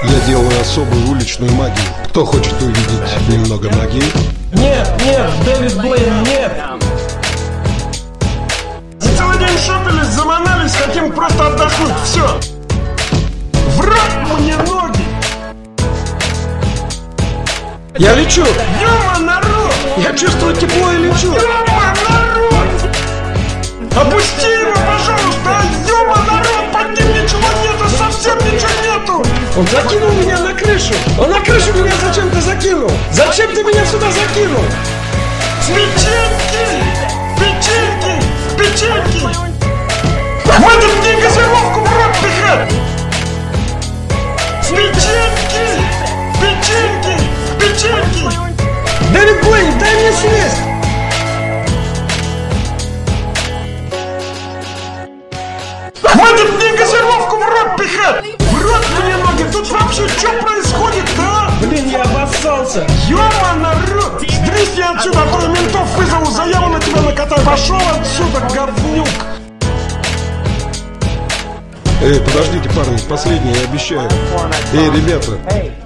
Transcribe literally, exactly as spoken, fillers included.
Я делаю особую уличную магию. Кто хочет увидеть немного магии? Нет, нет, Дэвид Блейн, нет! За целый день шопились, заманались, хотим просто отдохнуть, все! В рот мне ноги! Я лечу! Ёма, народ! Я чувствую тепло и лечу! Ёма, народ! Опусти его, пожалуйста! Ёма, народ! Под ним ничего нету, совсем ничего нету! Он закинул меня на крышу! Он на крышу меня зачем-то закинул! Зачем ты меня сюда закинул? Печеньки! Печеньки! Печеньки! Хватит мне газировку в рот пихать! Печеньки! Печеньки! Печеньки! Дэвид Блейн, дай мне съесть! Хватит мне газировку в рот пихать! В рот мне ноги! Тут вообще что происходит, да? Блин, я обоссался! Ёма, народ! Сдрись я отсюда, а то я ментов вызову, заяву на тебя накатаю! Пошел отсюда, говнюк! Эй, подождите, парни, последнее, я обещаю. Эй, ребята,